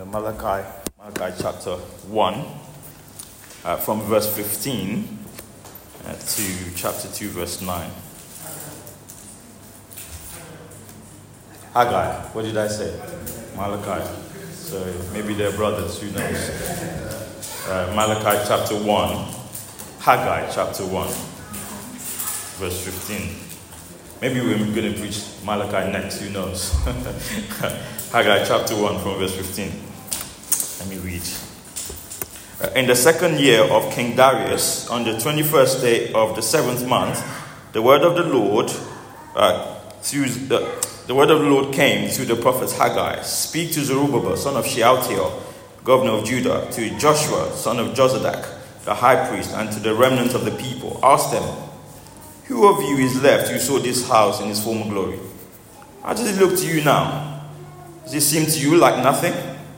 Malachi chapter 1, from verse 15 to chapter 2, verse 9. Haggai, what did I say? Malachi. So maybe they're brothers, who knows? Malachi chapter 1, Haggai chapter 1, verse 15. Maybe we're going to preach Malachi next, who knows? Haggai chapter 1 from verse 15. Let me read. In the second year of King Darius, on the 21st day of the 7th month, the word of the Lord came through the prophet Haggai. Speak to Zerubbabel, son of Shealtiel, governor of Judah, to Joshua, son of Jozadak, the high priest, and to the remnant of the people. Ask them, who of you is left who saw this house in its former glory? How does it look to you now? Does it seem to you like nothing?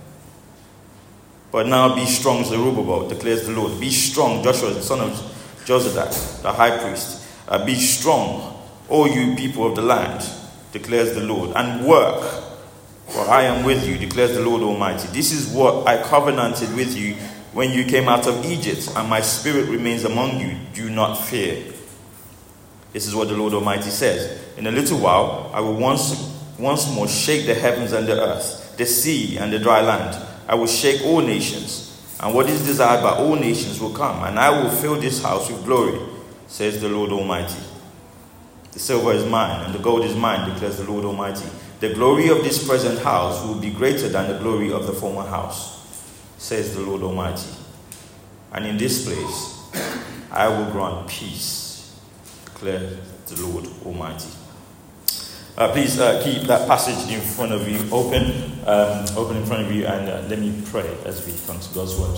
But now be strong, Zerubbabel, declares the Lord. Be strong, Joshua, the son of Jozadak, the high priest. Be strong, all you people of the land, declares the Lord, and work, for I am with you, declares the Lord Almighty. This is what I covenanted with you when you came out of Egypt, and my spirit remains among you. Do not fear. This is what the Lord Almighty says. In a little while, I will once more shake the heavens and the earth, the sea and the dry land. I will shake all nations, and what is desired by all nations will come, and I will fill this house with glory, says the Lord Almighty. The silver is mine, and the gold is mine, declares the Lord Almighty. The glory of this present house will be greater than the glory of the former house, says the Lord Almighty. And in this place I will grant peace, declares the Lord Almighty. Please keep that passage in front of you open in front of you, and let me pray as we come to God's word.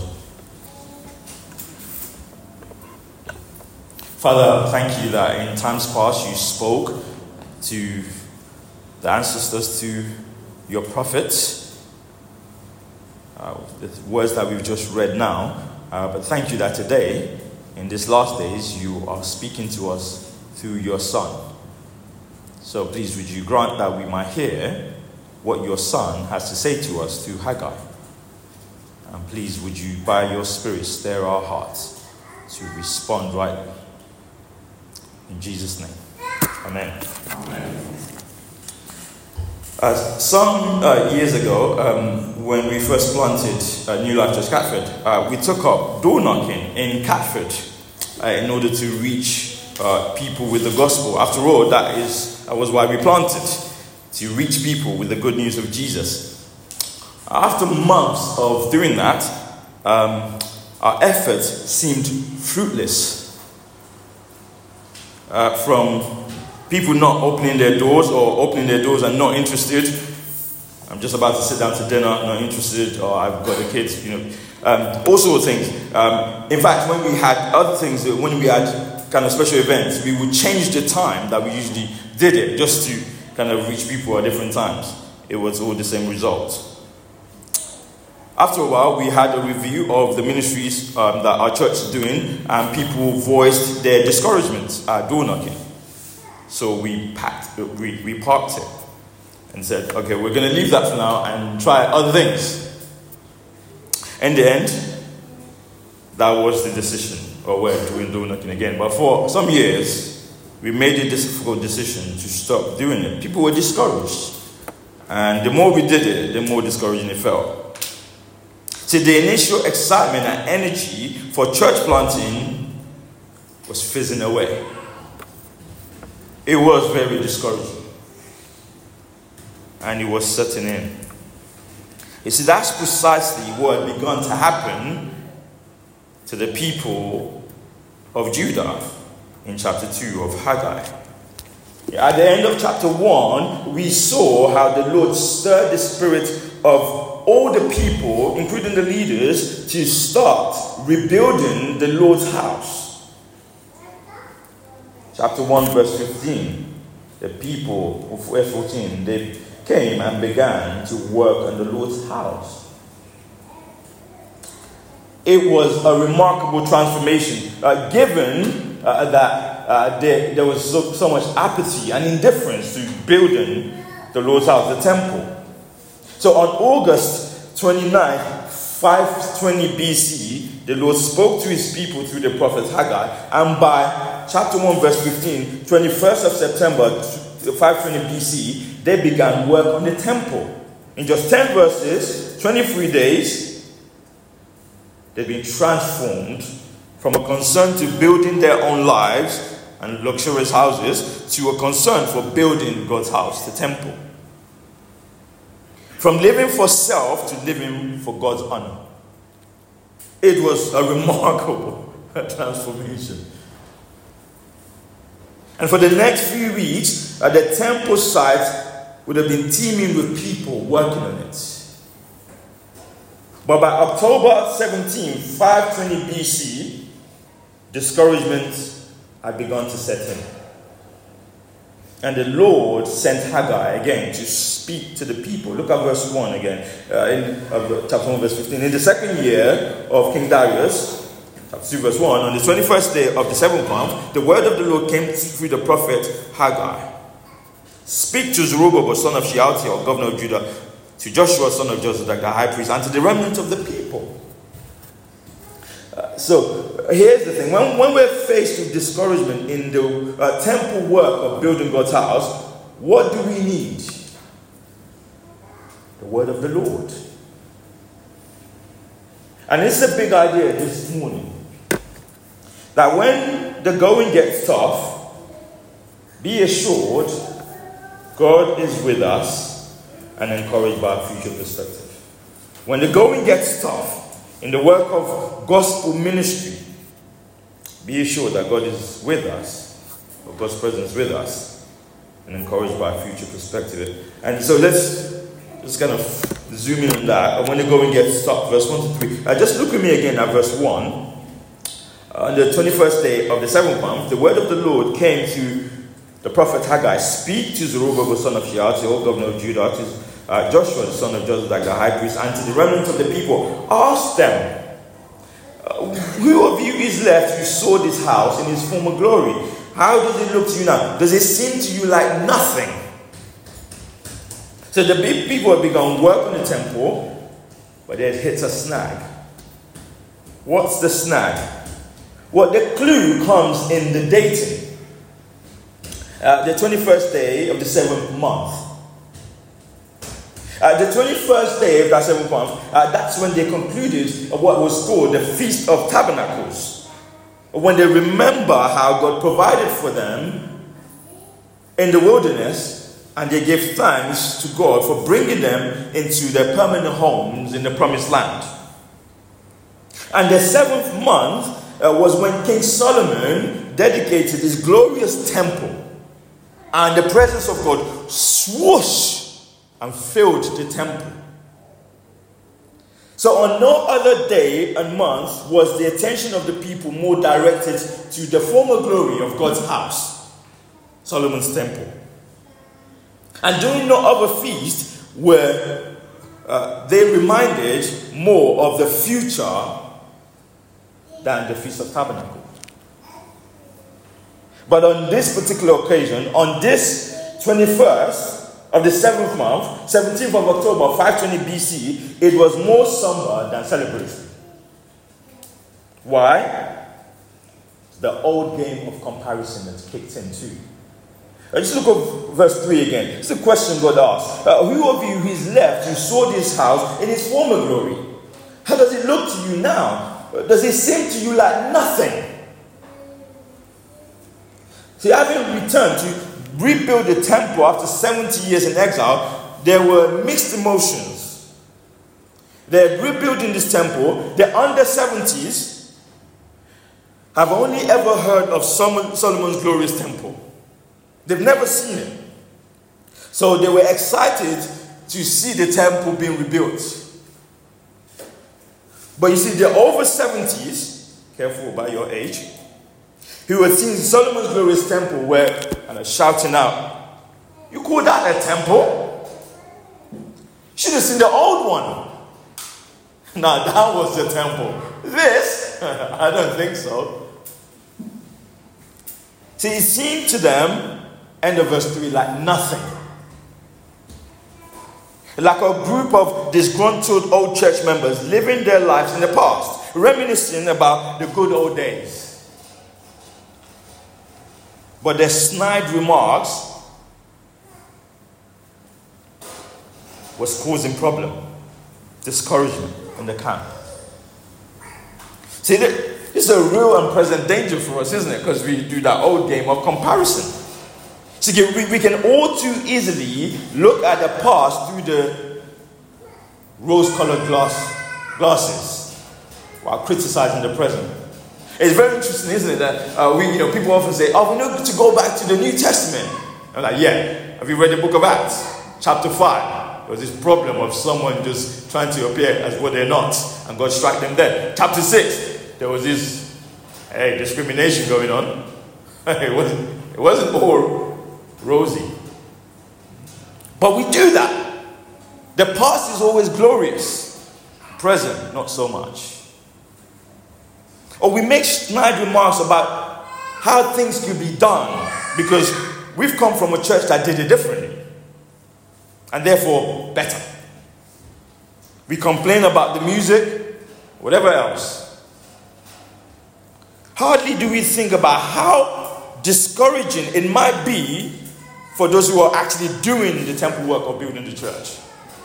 Father, thank you that in times past you spoke to the ancestors, to your prophets, the words that we've just read now. But thank you that today, in these last days, you are speaking to us through your Son. So please, would you grant that we might hear what your Son has to say to us through Haggai? And please, would you, by your Spirit, stir our hearts to respond rightly. In Jesus' name, amen. Some years ago, when we first planted New Life Church Catford, we took up door knocking in Catford in order to reach people with the gospel. After all, that was why we planted, to reach people with the good news of Jesus. After months of doing that, our efforts seemed fruitless. From people not opening their doors, or opening their doors and not interested. I'm just about to sit down to dinner, not interested, or I've got the kids, all sorts of things. In fact, when we had other things, when we had kind of special events, we would change the time that we usually did it, just to kind of reach people at different times. It was all the same result. After a while, we had a review of the ministries that our church is doing, and people voiced their discouragement at door knocking. So we parked it and said, okay, we're going to leave that for now and try other things. In the end, that was the decision, or we're doing door knocking again. But for some years, we made a difficult decision to stop doing it. People were discouraged, and the more we did it, the more discouraging it felt. So the initial excitement and energy for church planting was fizzing away. It was very discouraging, and it was setting in. You see, that's precisely what had begun to happen to the people of Judah in chapter 2 of Haggai. At the end of chapter 1, we saw how the Lord stirred the spirit of all the people, including the leaders, to start rebuilding the Lord's house. Chapter 1, verse 15. The people of verse 14, they came and began to work on the Lord's house. It was a remarkable transformation, given that there was so much apathy and indifference to building the Lord's house, the temple. So on August 29, 520 BC, the Lord spoke to his people through the prophet Haggai, and by chapter 1, verse 15, 21st of September, 520 BC, they began work on the temple. In just 10 verses, 23 days, they've been transformed from a concern to building their own lives and luxurious houses to a concern for building God's house, the temple. From living for self to living for God's honor. It was a remarkable transformation. And for the next few weeks, the temple site would have been teeming with people working on it. But by October 17, 520 BC, discouragement had begun to set in. And the Lord sent Haggai again to speak to the people. Look at verse 1 again, in chapter 1, verse 15. In the second year of King Darius, chapter 2, verse 1, on the 21st day of the 7th month, the word of the Lord came through the prophet Haggai. Speak to Zerubbabel, son of Shealtiel, governor of Judah, to Joshua, son of Jozadak, the high priest, and to the remnant of the people. So here's the thing. When we're faced with discouragement in the temple work of building God's house, what do we need? The word of the Lord. And this is a big idea this morning. That when the going gets tough, be assured God is with us and encouraged by our future perspective. When the going gets tough, in the work of gospel ministry, be assured that God is with us, or God's presence with us, and encouraged by a future perspective. And so let's just kind of zoom in on that. And when the going gets tough, verse 1 to 3. Just look with me again at verse 1. On the 21st day of the 7th month, the word of the Lord came to the prophet Haggai. Speak to Zerubbabel, son of Shealtiel, governor of Judah, to Joshua, the son of Jozadak, the high priest, and to the remnant of the people. Ask them, who of you is left who saw this house in its former glory? How does it look to you now? Does it seem to you like nothing? So the big people have begun work on the temple, but they had hit a snag. What's the snag? Well, the clue comes in the dating. The 21st day of the 7th month. The 21st day of that 7th month, that's when they concluded what was called the Feast of Tabernacles. When they remember how God provided for them in the wilderness, and they gave thanks to God for bringing them into their permanent homes in the promised land. And the 7th month was when King Solomon dedicated his glorious temple, and the presence of God swooshed and filled the temple. So on no other day and month was the attention of the people more directed to the former glory of God's house, Solomon's temple. And during no other feast were they reminded more of the future than the Feast of Tabernacles. But on this particular occasion, on this 21st of the 7th month, 17th of October, 520 BC, it was more somber than celebratory. Why? The old game of comparison that's kicked in too. Just look at verse 3 again. It's a question God asked. Who of you is left who saw this house in its former glory? How does it look to you now? Does it seem to you like nothing? See, having returned to rebuild the temple after 70 years in exile, there were mixed emotions. They're rebuilding this temple. The under 70s have only ever heard of Solomon's glorious temple. They've never seen it. So they were excited to see the temple being rebuilt. But you see, the over 70s, careful about your age, who had seen Solomon's glorious temple were shouting out, "You call that a temple? Should have seen the old one." Now that was the temple. This, I don't think so. See, it seemed to them, end of verse 3, like nothing. Like a group of disgruntled old church members living their lives in the past, reminiscing about the good old days. But their snide remarks was causing problem, discouragement in the camp. See, this is a real and present danger for us, isn't it? Because we do that old game of comparison. See, we can all too easily look at the past through the rose-colored glasses while criticizing the present. It's very interesting, isn't it, that people often say, "Oh, we need to go back to the New Testament." I'm like, "Yeah, have you read the book of Acts, chapter 5? There was this problem of someone just trying to appear as what they're not, and God struck them dead. Chapter 6, there was this discrimination going on. It wasn't all rosy. But we do that. The past is always glorious. Present, not so much. Or we make snide remarks about how things could be done because we've come from a church that did it differently. And therefore, better. We complain about the music, whatever else. Hardly do we think about how discouraging it might be for those who are actually doing the temple work of building the church.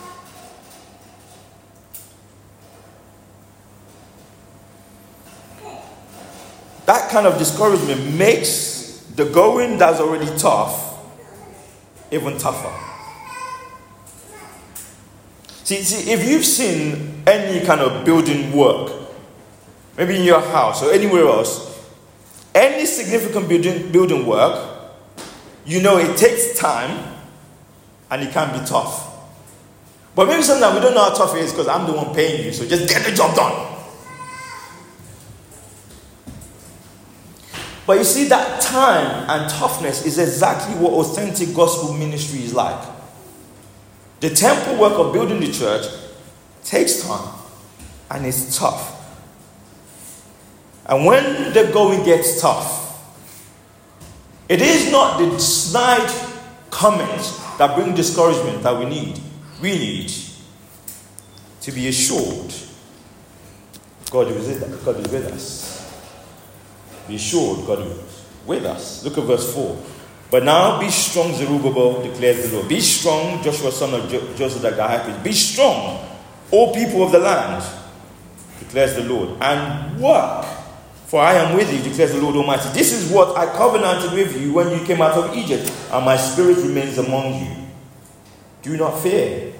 That kind of discouragement makes the going that's already tough even tougher. See, if you've seen any kind of building work, maybe in your house or anywhere else, any significant building work, you know it takes time and it can be tough. But maybe sometimes we don't know how tough it is because I'm the one paying you, so just get the job done. But you see, that time and toughness is exactly what authentic gospel ministry is like. The temple work of building the church takes time and it's tough. And when the going gets tough, it is not the snide comments that bring discouragement that we need. We need to be assured God is with us. Be assured God is with us. Look at verse 4. But now be strong, Zerubbabel, declares the Lord. Be strong, Joshua son of Josedek the high priest. Be strong, all people of the land, declares the Lord. And work, for I am with you, declares the Lord Almighty. This is what I covenanted with you when you came out of Egypt, and my spirit remains among you. Do not fear.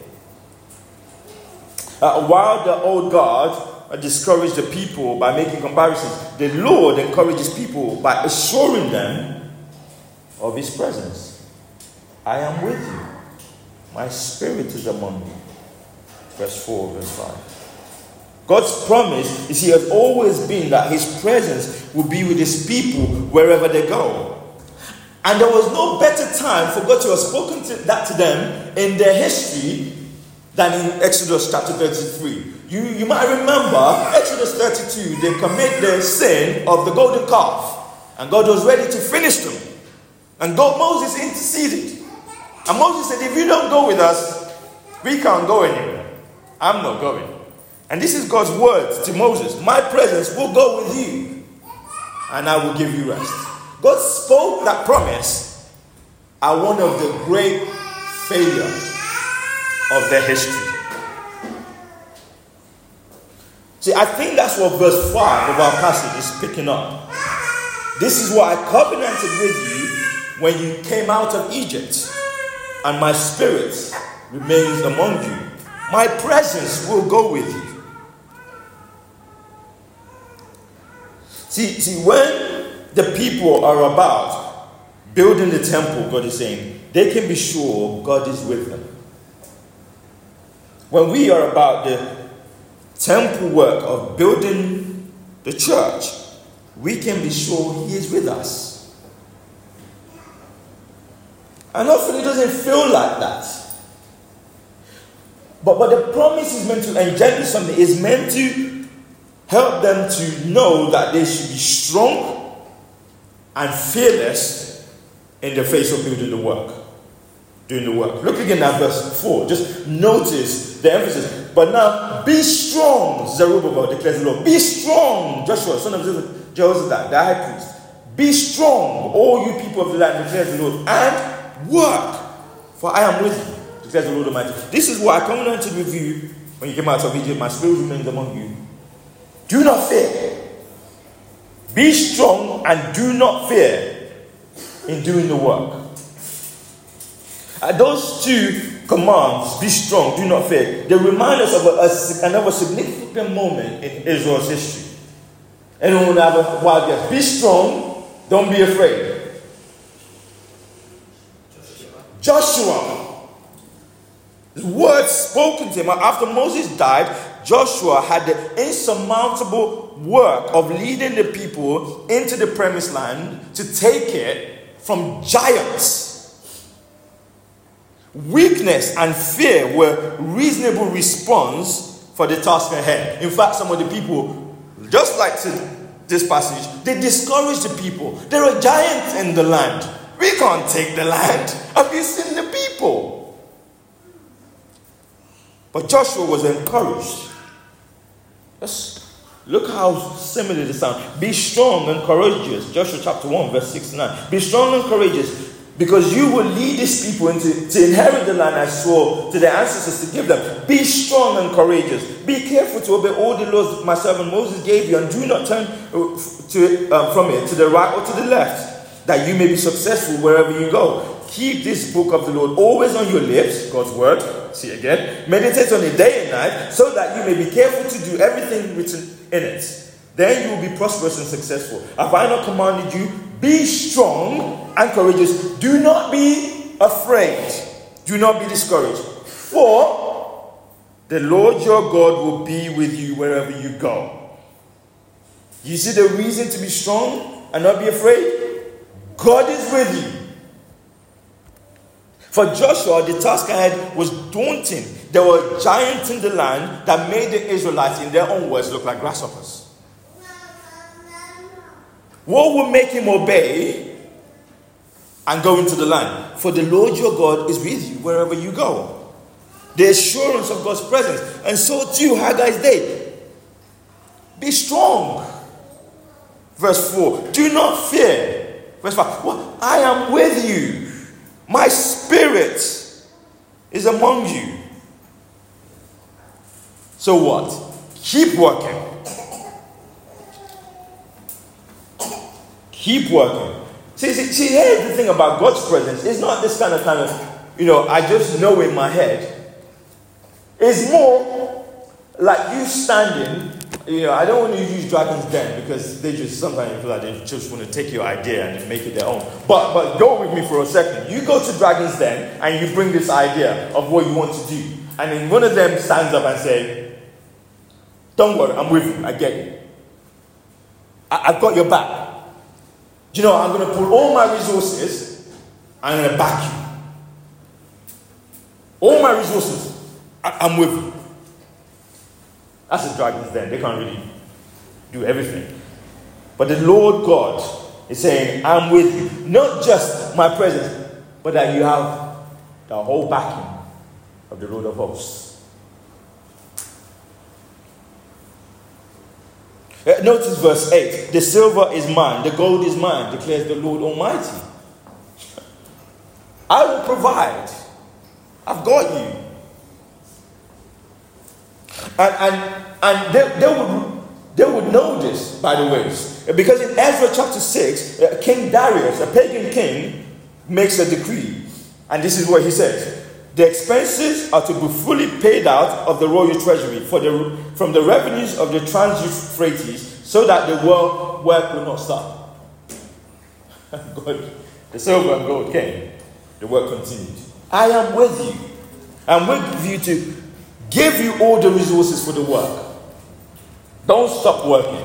While the old God discouraged the people by making comparisons, the Lord encourages people by assuring them of his presence. I am with you. My spirit is among you. Verse 4, verse 5. God's promise is he has always been that his presence will be with his people wherever they go. And there was no better time for God to have spoken that to them in their history than in Exodus chapter 33. You might remember Exodus 32, they commit the sin of the golden calf. And God was ready to finish them. And Moses interceded. And Moses said, if you don't go with us, we can't go anywhere. I'm not going. And this is God's words to Moses. My presence will go with you. And I will give you rest. God spoke that promise at one of the great failures of their history. See, I think that's what verse 5 of our passage is picking up. This is what I covenanted with you when you came out of Egypt, and my spirit remains among you. My presence will go with you. See, when the people are about building the temple, God is saying, they can be sure God is with them. When we are about the temple work of building the church, we can be sure he is with us. And often it doesn't feel like that. But the promise is meant to engender something. It's meant to help them to know that they should be strong and fearless in the face of building the work. doing the work. Look again at verse 4. Just notice the emphasis. But now, be strong, Zerubbabel declares the Lord. Be strong, Joshua, son of Jehozadak, the high priest. Be strong, all you people of the land, declares the Lord, and work, for I am with you, declares the Lord Almighty. This is what I covenanted with you when you came out of Egypt. My spirit remains among you. Do not fear. Be strong and do not fear in doing the work. Those two commands, be strong, do not fear, they remind us of another significant moment in Israel's history. Anyone have a wild guess? Be strong, don't be afraid. Joshua. The words spoken to him after Moses died, Joshua had the insurmountable work of leading the people into the promised land to take it from giants. Weakness and fear were reasonable response for the task ahead. In fact, some of the people, just like this passage, they discouraged the people. There are giants in the land. We can't take the land. Have you seen the people? But Joshua was encouraged. Look how similar they sound. Be strong and courageous. Joshua chapter 1 verse 6 to 9. Be strong and courageous, because you will lead these people to inherit the land I swore to their ancestors to give them. Be strong and courageous. Be careful to obey all the laws that my servant Moses gave you, and do not turn from it to the right or to the left, that you may be successful wherever you go. Keep this book of the Lord always on your lips, God's word. See again. Meditate on it day and night, so that you may be careful to do everything written in it. Then you will be prosperous and successful. Have I not commanded you? Be strong and courageous. Do not be afraid. Do not be discouraged. For the Lord your God will be with you wherever you go. You see the reason to be strong and not be afraid? God is with you. For Joshua, the task ahead was daunting. There were giants in the land that made the Israelites, in their own words, look like grasshoppers. What will make him obey and go into the land? For the Lord your God is with you wherever you go. The assurance of God's presence. And so too, Haggai's day. Be strong. Verse 4. Do not fear. Verse 5. Well, I am with you. My spirit is among you. So what? Keep working. Keep working. See, here's the thing about God's presence. It's not this kind of, I just know in my head. It's more like you standing, I don't want to use Dragon's Den, because they just sometimes feel like they just want to take your idea and make it their own. But go with me for a second. You go to Dragon's Den and you bring this idea of what you want to do. And then one of them stands up and say, don't worry, I'm with you. I get you. I've got your back. I'm going to put all my resources and I'm going to back you. All my resources, I'm with you. That's the Dragon's Den. They can't really do everything. But the Lord God is saying, I'm with you. Not just my presence, but that you have the whole backing of the Lord of hosts. Notice verse 8. The silver is mine, the gold is mine, declares the Lord Almighty. I will provide. I've got you. And they would know this, by the way. Because in Ezra chapter 6, King Darius, a pagan king, makes a decree. And this is what he says. The expenses are to be fully paid out of the royal treasury from the revenues of the Trans-Euphrates, so that the work will not stop. God, the silver and gold came. The work continued. I am with you. I'm with you to give you all the resources for the work. Don't stop working.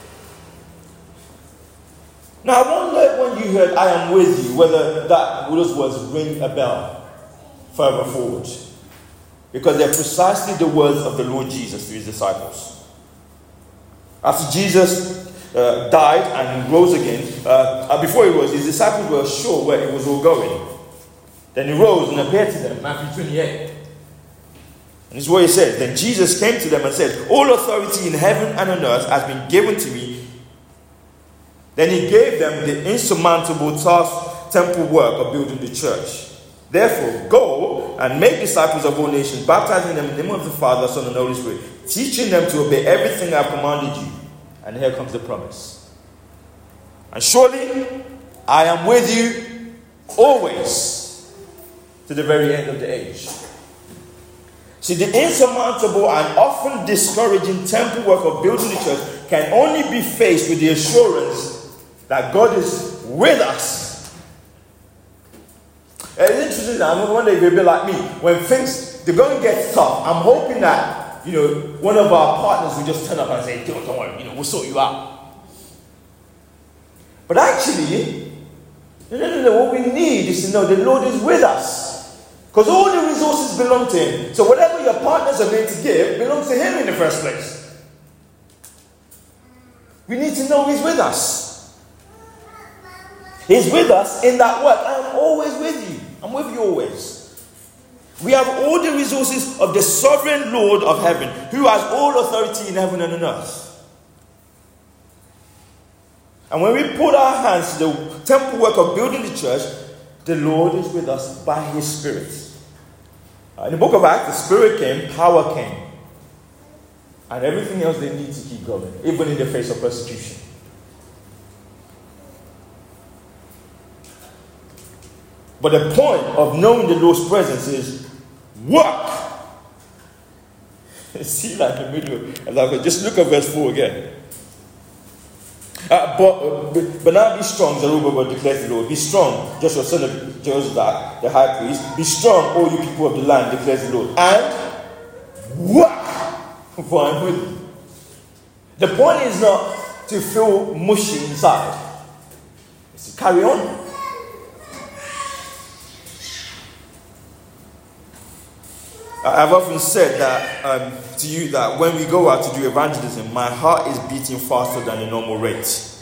Now, I wonder when you heard I am with you, whether those words ring a bell further forward. Because they're precisely the words of the Lord Jesus to his disciples. After Jesus died and rose again, before he rose, his disciples were sure where it was all going. Then he rose and appeared to them. Matthew 28. And this is what he says. Then Jesus came to them and said, all authority in heaven and on earth has been given to me. Then he gave them the insurmountable task, temple work of building the church. Therefore, go and make disciples of all nations, baptizing them in the name of the Father, Son, and Holy Spirit, teaching them to obey everything I have commanded you. And here comes the promise. And surely I am with you always to the very end of the age. See, the insurmountable and often discouraging temple work of building the church can only be faced with the assurance that God is with us. It's interesting that I wonder if you're a bit like me. When things, they're going to get tough, I'm hoping that, one of our partners will just turn up and say, don't worry, we'll sort you out. But actually, no, what we need is to know the Lord is with us. Because all the resources belong to Him. So whatever your partners are going to give belongs to Him in the first place. We need to know He's with us. He's with us in that work. I am always with you. I'm with you always. We have all the resources of the sovereign Lord of heaven, who has all authority in heaven and on earth. And when we put our hands to the temple work of building the church, the Lord is with us by His Spirit. In the book of Acts, the Spirit came, power came, and everything else they need to keep going, even in the face of persecution. But the point of knowing the Lord's presence is work. See that in the middle. Just look at verse 4 again. But now be strong, Zerubbabel declares the Lord. Be strong, Joshua son of Jozadak, the high priest. Be strong, all you people of the land, declares the Lord. And work, for I am with you. The point is not to feel mushy inside. It's to carry on. I've often said that to you that when we go out to do evangelism, my heart is beating faster than the normal rate.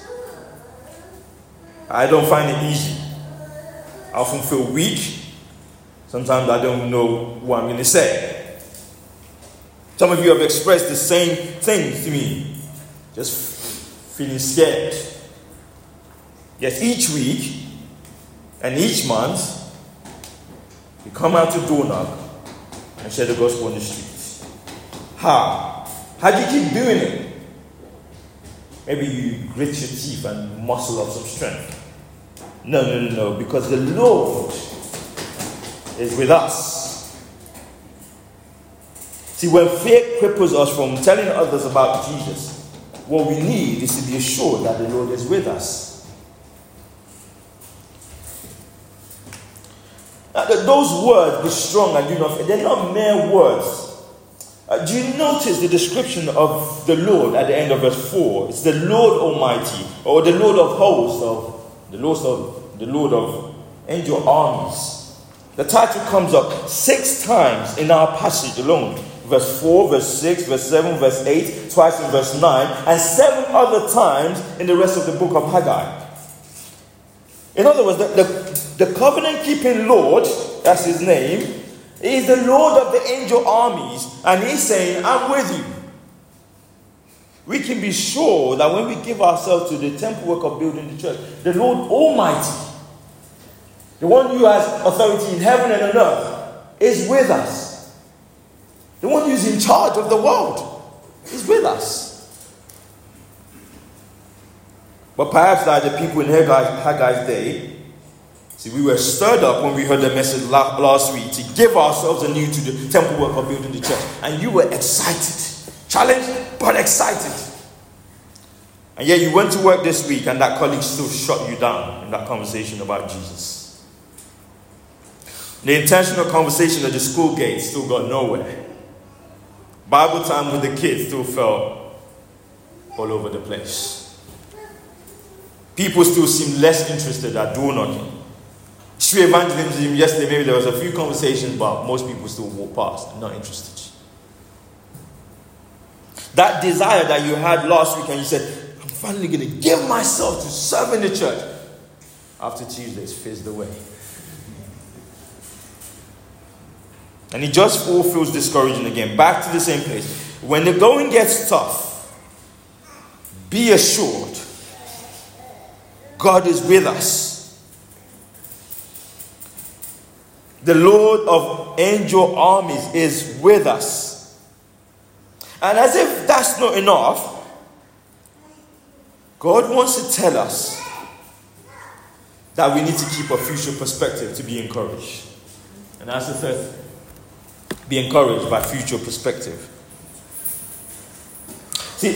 I don't find it easy. I often feel weak. Sometimes I don't know what I'm going to say. Some of you have expressed the same thing to me. Just feeling scared. Yes, each week and each month, we come out to door knock and share the gospel on the streets. How? How do you keep doing it? Maybe you grit your teeth and muscle up some strength. No. Because the Lord is with us. See, when fear cripples us from telling others about Jesus, what we need is to be assured that the Lord is with us. Now, those words, be strong and do not fear, they're not mere words. Do you notice the description of the Lord at the end of verse 4? It's the Lord Almighty, or the Lord of hosts, the Lord of angel armies. The title comes up 6 times in our passage alone. Verse 4, verse 6, verse 7, verse 8, twice in verse 9, and 7 other times in the rest of the book of Haggai. In other words, the covenant-keeping Lord, that's His name, is the Lord of the angel armies, and He's saying, I'm with you. We can be sure that when we give ourselves to the temple work of building the church, the Lord Almighty, the one who has authority in heaven and on earth, is with us. The one who's in charge of the world is with us. But perhaps like the people in Haggai's day, see, we were stirred up when we heard the message last week to give ourselves anew to the temple work of building the church. And you were excited. Challenged, but excited. And yet you went to work this week and that colleague still shut you down in that conversation about Jesus. The intentional conversation at the school gate still got nowhere. Bible time with the kids still fell all over the place. People still seem less interested at door knocking. Street evangelism yesterday, maybe there was a few conversations, but most people still walk past and not interested. That desire that you had last week and you said, I'm finally going to give myself to serve in the church. After Tuesday, it's fizzed away. And it just all feels discouraging again. Back to the same place. When the going gets tough, be assured God is with us. The Lord of angel armies is with us. And as if that's not enough, God wants to tell us that we need to keep a future perspective to be encouraged. And that's the third thing. Be encouraged by future perspective. See,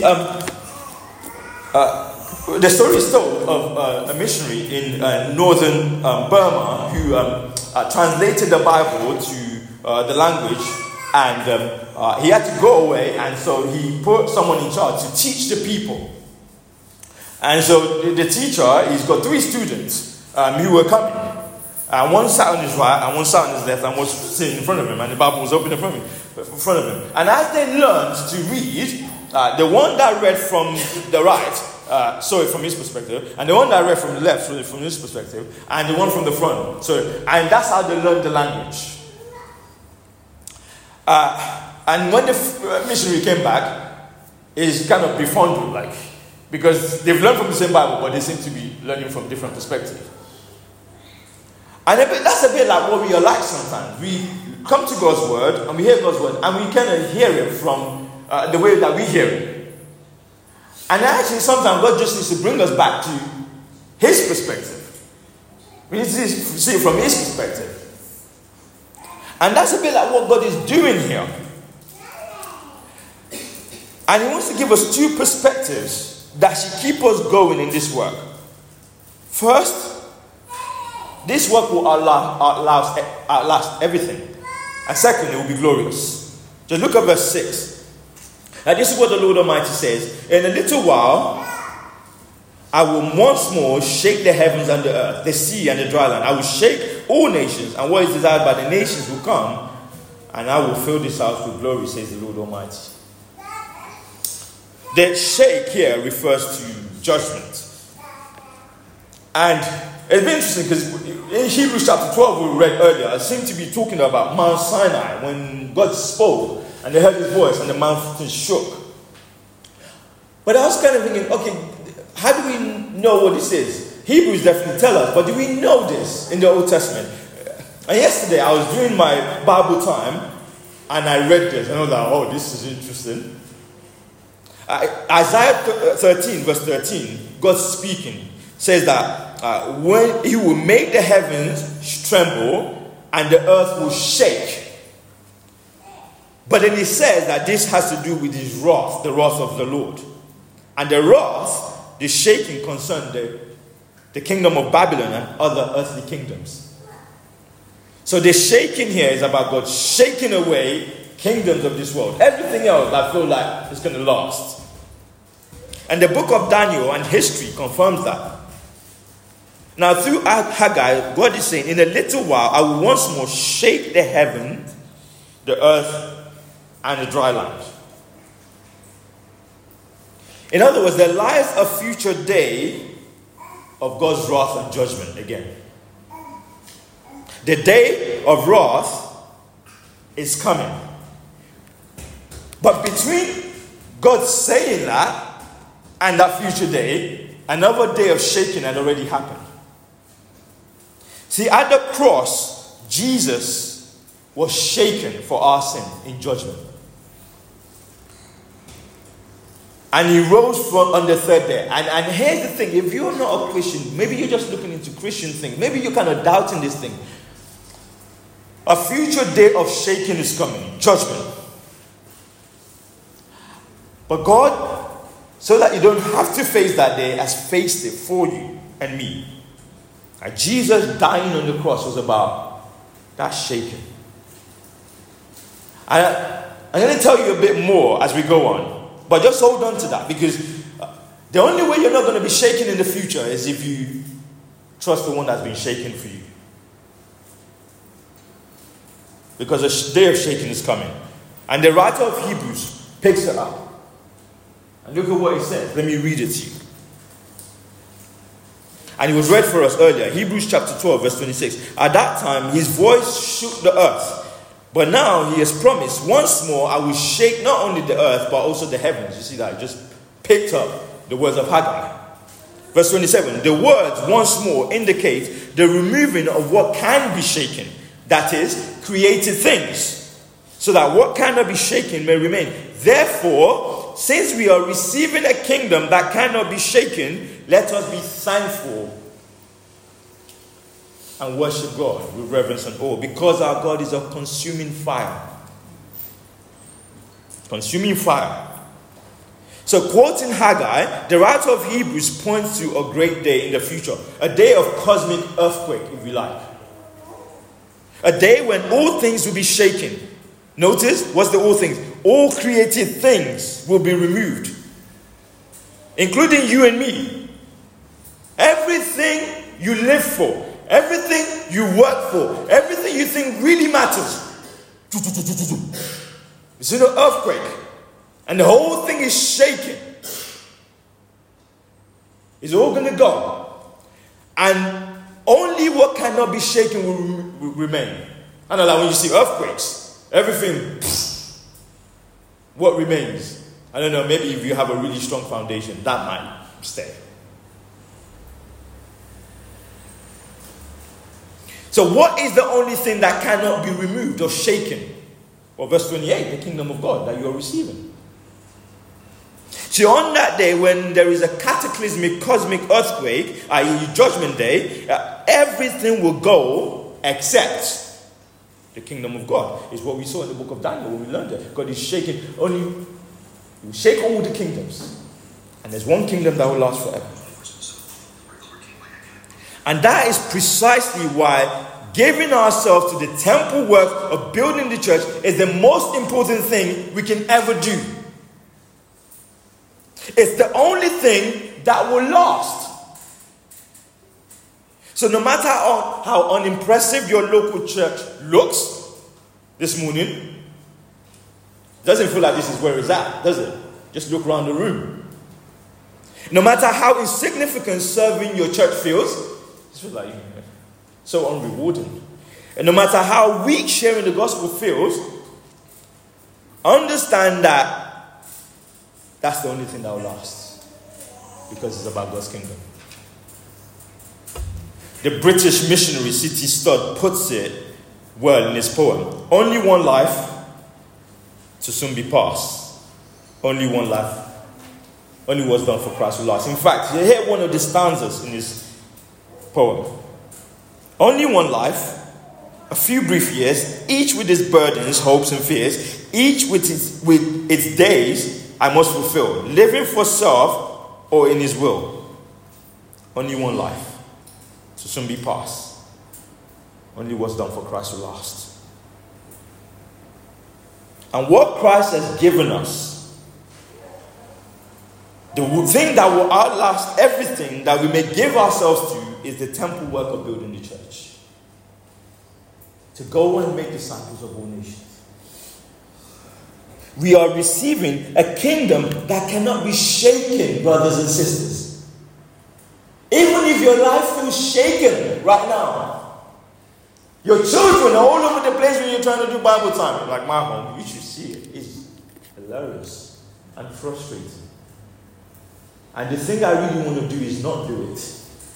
the story is told of a missionary in northern Burma who translated the Bible to the language, and he had to go away, and so he put someone in charge to teach the people. And so the teacher, he's got 3 students who were coming. One sat on his right, and one sat on his left, and was sitting in front of him, and the Bible was open in front of him. And as they learned to read, the one that read from the right, from his perspective, and the one that read from the left, from his perspective, and the one from the front. And that's how they learned the language. And when the missionary came back, he's kind of befuddled, because they've learned from the same Bible, but they seem to be learning from different perspectives. And that's a bit like what we are like sometimes. We come to God's word, and we hear God's word, and we kind of hear it from the way that we hear it. And actually, sometimes God just needs to bring us back to His perspective. We need to see it from His perspective. And that's a bit like what God is doing here. And He wants to give us 2 perspectives that should keep us going in this work. First, this work will outlast everything. And second, it will be glorious. Just look at verse 6. Now this is what the Lord Almighty says. In a little while, I will once more shake the heavens and the earth, the sea and the dry land. I will shake all nations, and what is desired by the nations will come, and I will fill this house with glory, says the Lord Almighty. The shake here refers to judgment. And it's been interesting because in Hebrews chapter 12 we read earlier, it seemed to be talking about Mount Sinai when God spoke and they heard His voice and the mountain shook. But I was kind of thinking, okay, how do we know what this is? Hebrews definitely tell us, but do we know this in the Old Testament? And yesterday I was doing my Bible time and I read this and I was like, oh, this is interesting. Isaiah 13 verse 13, God speaking, says that when He will make the heavens tremble and the earth will shake. But then He says that this has to do with His wrath, the wrath of the Lord. And the wrath, the shaking, concerned the kingdom of Babylon and other earthly kingdoms. So the shaking here is about God shaking away kingdoms of this world. Everything else I feel like is going to last. And the book of Daniel and history confirms that. Now through Haggai, God is saying, in a little while I will once more shake the heaven, the earth, and the dry land. In other words, there lies a future day of God's wrath and judgment again. The day of wrath is coming. But between God saying that and that future day, another day of shaking had already happened. See, at the cross, Jesus was shaken for our sin in judgment. And He rose on the 3rd day. And here's the thing, if you're not a Christian, maybe you're just looking into Christian things, maybe you're kind of doubting this thing. A future day of shaking is coming, judgment. But God, so that you don't have to face that day, has faced it for you and me. And Jesus dying on the cross was about that shaking. And I'm going to tell you a bit more as we go on. But just hold on to that, because the only way you're not going to be shaken in the future is if you trust the one that's been shaken for you. Because a day of shaking is coming. And the writer of Hebrews picks it up. And look at what he says. Let me read it to you. And it was read for us earlier. Hebrews chapter 12 verse 26. At that time his voice shook the earth. But now he has promised, once more I will shake not only the earth, but also the heavens. You see that? I just picked up the words of Haggai. Verse 27, the words once more indicate the removing of what can be shaken. That is, created things. So that what cannot be shaken may remain. Therefore, since we are receiving a kingdom that cannot be shaken, let us be thankful and worship God with reverence and awe, because our God is a consuming fire. Consuming fire. So quoting Haggai, the writer of Hebrews points to a great day in the future. A day of cosmic earthquake, if you like. A day when all things will be shaken. Notice, what's the all things? All created things will be removed. Including you and me. Everything you live for. Everything you work for, everything you think really matters. It's in an earthquake. And the whole thing is shaking. It's all going to go. And only what cannot be shaken will remain. I know, like when you see earthquakes, everything, what remains? I don't know, maybe if you have a really strong foundation, that might stay. So what is the only thing that cannot be removed or shaken? Well, verse 28, the kingdom of God that you are receiving. So on that day, when there is a cataclysmic cosmic earthquake, i.e. judgment day, everything will go except the kingdom of God. Is what we saw in the book of Daniel when we learned it. God is shaking, he will shake all the kingdoms. And there's one kingdom that will last forever. And that is precisely why giving ourselves to the temple work of building the church is the most important thing we can ever do. It's the only thing that will last. So no matter how unimpressive your local church looks this morning, it doesn't feel like this is where it's at, does it? Just look around the room. No matter how insignificant serving your church feels, it feels like so unrewarding. And no matter how weak sharing the gospel feels, understand that that's the only thing that will last. Because it's about God's kingdom. The British missionary C.T. Studd puts it well in his poem. Only one life to soon be past. Only one life. Only what's done for Christ will last. In fact, you hear one of the stanzas in his poem. Only one life, a few brief years, each with its burdens, hopes and fears, each with its days I must fulfill, living for self or in his will. Only one life, to soon be past. Only what's done for Christ will last. And what Christ has given us, the thing that will outlast everything that we may give ourselves to, is the temple work of building the church. To go and make disciples of all nations. We are receiving a kingdom that cannot be shaken, brothers and sisters. Even if your life feels shaken right now, your children are all over the place when you're trying to do Bible time. Like my home, you should see it. It's hilarious and frustrating. And the thing I really want to do is not do it.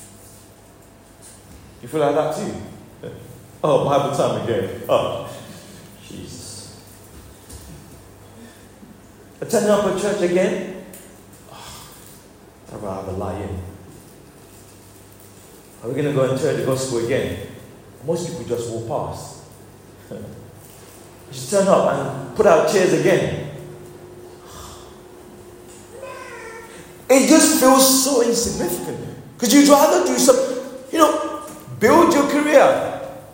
You feel like that too? Oh, Bible time again. Oh, Jesus. Turning up at church again? Oh, I'd rather lie in. Are we going to go and turn the gospel again? Most people just walk past. You should turn up and put out chairs again. It just feels so insignificant. Because you'd rather do some, build your career.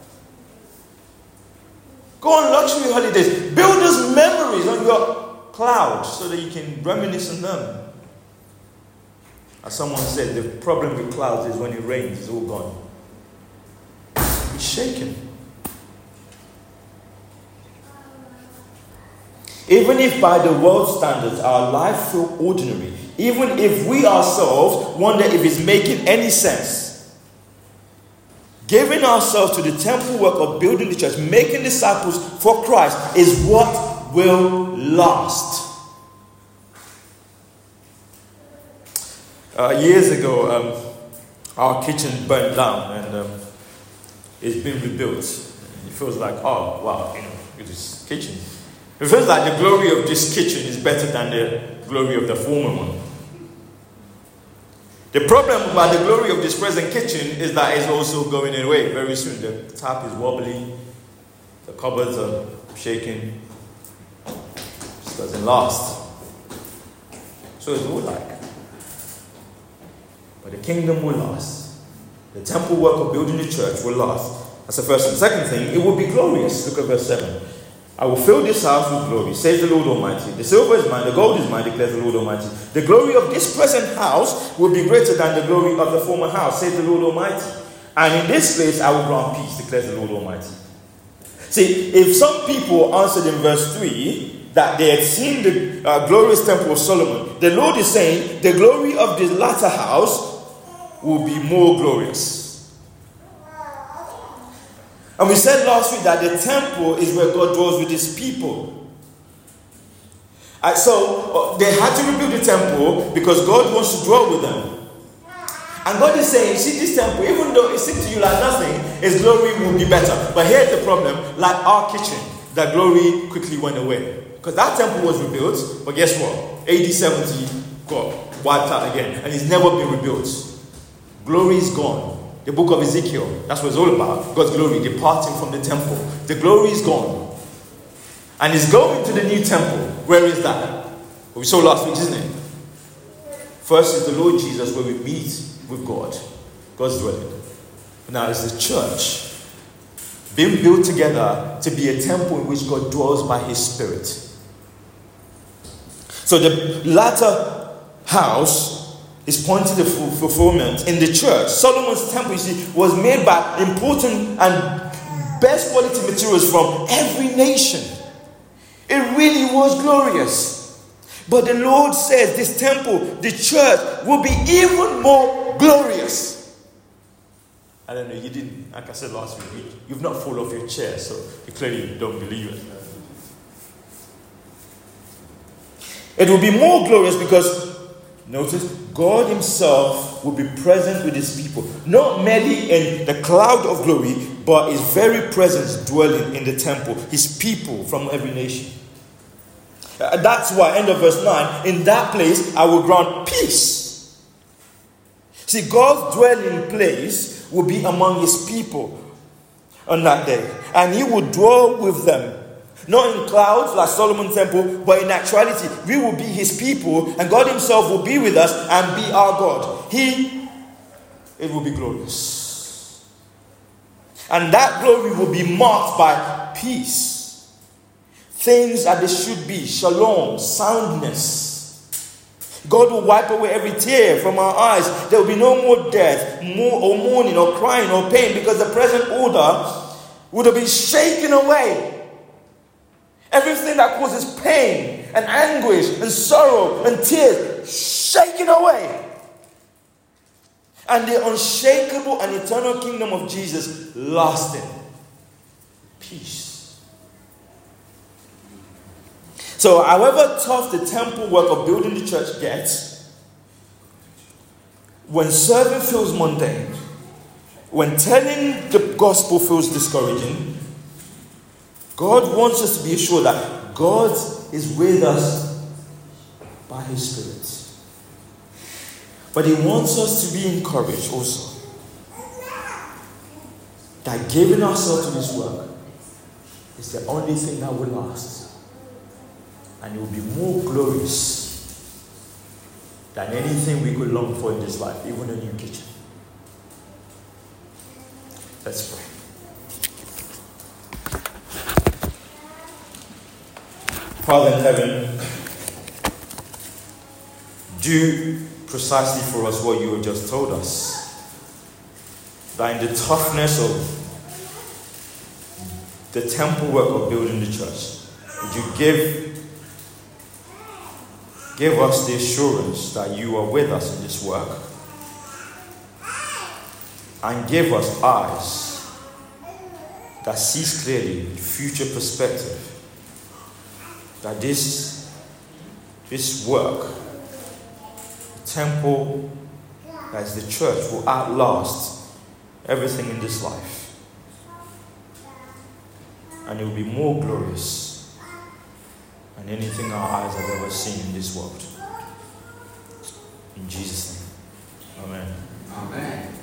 Go on luxury holidays. Build those memories on your cloud so that you can reminisce on them. As someone said, the problem with clouds is when it rains, it's all gone. It's shaken. Even if by the world's standards our life feels ordinary, even if we ourselves wonder if it's making any sense, giving ourselves to the temple work of building the church, making disciples for Christ, is what will last. Years ago, our kitchen burnt down and it's been rebuilt. It feels like, oh wow, this kitchen. It feels like the glory of this kitchen is better than the glory of the former one. The problem about the glory of this present kitchen is that it's also going away very soon. The tap is wobbly, the cupboards are shaking. This doesn't last. So it's all like. But the kingdom will last. The temple work of building the church will last. That's the first thing. Second thing, it will be glorious. Look at verse 7. I will fill this house with glory, says the Lord Almighty. The silver is mine, the gold is mine, declares the Lord Almighty. The glory of this present house will be greater than the glory of the former house, says the Lord Almighty. And in this place I will grant peace, declares the Lord Almighty. See, if some people answered in verse 3 that they had seen the glorious temple of Solomon, the Lord is saying the glory of this latter house will be more glorious. And we said last week that the temple is where God dwells with his people. So they had to rebuild the temple because God wants to dwell with them. And God is saying, see this temple, even though it seems to you like nothing, its glory will be better. But here's the problem, like our kitchen, that glory quickly went away. Because that temple was rebuilt, but guess what? AD 70 got wiped out again. And it's never been rebuilt. Glory is gone. The book of Ezekiel, that's what it's all about. God's glory departing from the temple. The glory is gone. And it's going to the new temple. Where is that? What we saw last week, isn't it? First is the Lord Jesus, where we meet with God. God's dwelling. Now it's the church being built together to be a temple in which God dwells by his Spirit. So the latter house is pointing to fulfillment in the church. Solomon's temple, you see, was made by important and best quality materials from every nation. It really was glorious. But the Lord says this temple, the church, will be even more glorious. I don't know, you didn't, like I said last week, you've not fallen off your chair, so you clearly don't believe it. It will be more glorious because, notice, God himself will be present with his people. Not merely in the cloud of glory, but his very presence dwelling in the temple. His people from every nation. That's why, end of verse 9, in that place I will grant peace. See, God's dwelling place will be among his people on that day. And he will dwell with them. Not in clouds like Solomon's temple, but in actuality, we will be his people, and God himself will be with us and be our God. It will be glorious. And that glory will be marked by peace. Things as they should be, shalom, soundness. God will wipe away every tear from our eyes. There will be no more death, or mourning, or crying, or pain, because the present order would have been shaken away. Everything that causes pain and anguish and sorrow and tears, shaken away. And the unshakable and eternal kingdom of Jesus lasting. Peace. So however tough the temple work of building the church gets, when serving feels mundane, when telling the gospel feels discouraging, God wants us to be assured that God is with us by his Spirit. But he wants us to be encouraged also that giving ourselves to this work is the only thing that will last. And it will be more glorious than anything we could long for in this life, even a new kitchen. Let's pray. Father in heaven, do precisely for us what you have just told us. That in the toughness of the temple work of building the church, would you give us the assurance that you are with us in this work. and give us eyes that sees clearly, future perspective, that this work, the temple, that is the church, will outlast everything in this life, and it will be more glorious than anything our eyes have ever seen in this world. In Jesus' name, amen. Amen.